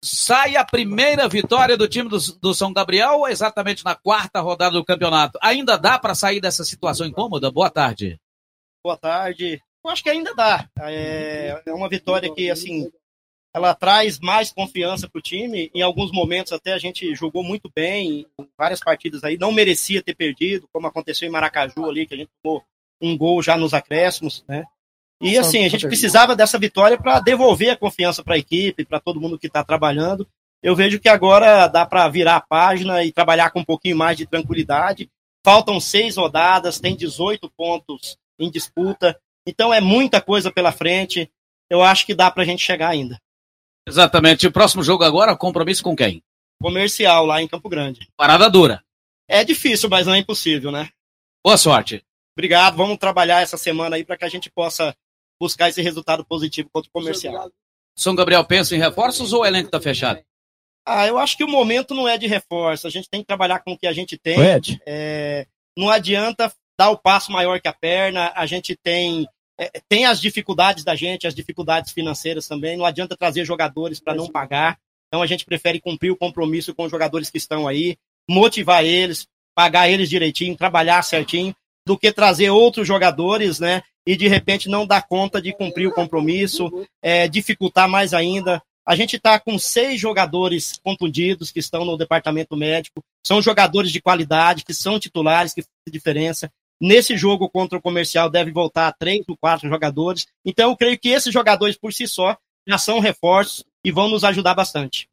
sai a primeira vitória do time do São Gabriel, exatamente na 4ª rodada do campeonato. Ainda dá para sair dessa situação incômoda? Boa tarde. Boa tarde. Eu acho que ainda dá. É uma vitória que, assim, ela traz mais confiança para o time. Em alguns momentos até a gente jogou muito bem, em várias partidas aí, não merecia ter perdido, como aconteceu em Maracaju ali, que a gente tomou um gol já nos acréscimos, né? E assim, a gente precisava dessa vitória para devolver a confiança para a equipe, para todo mundo que está trabalhando. Eu vejo que agora dá para virar a página e trabalhar com um pouquinho mais de tranquilidade. Faltam 6 rodadas, tem 18 pontos em disputa. Então é muita coisa pela frente. Eu acho que dá para a gente chegar ainda. Exatamente. O próximo jogo agora, compromisso com quem? Comercial, lá em Campo Grande. Parada dura. É difícil, mas não é impossível, né? Boa sorte. Obrigado. Vamos trabalhar essa semana aí para que a gente possa buscar esse resultado positivo contra o Comercial. São Gabriel pensa em reforços ou o elenco está fechado? Eu acho que o momento não é de reforço. A gente tem que trabalhar com o que a gente tem. Não adianta dar o passo maior que a perna. A gente tem as dificuldades da gente, as dificuldades financeiras também. Não adianta trazer jogadores para não pagar. Então a gente prefere cumprir o compromisso com os jogadores que estão aí, motivar eles, pagar eles direitinho, trabalhar certinho, do que trazer outros jogadores, né? E de repente não dar conta de cumprir o compromisso, dificultar mais ainda. A gente está com 6 jogadores contundidos que estão no departamento médico, são jogadores de qualidade, que são titulares, que fazem diferença. Nesse jogo contra o Comercial deve voltar 3 ou 4 jogadores. Então eu creio que esses jogadores por si só já são reforços e vão nos ajudar bastante.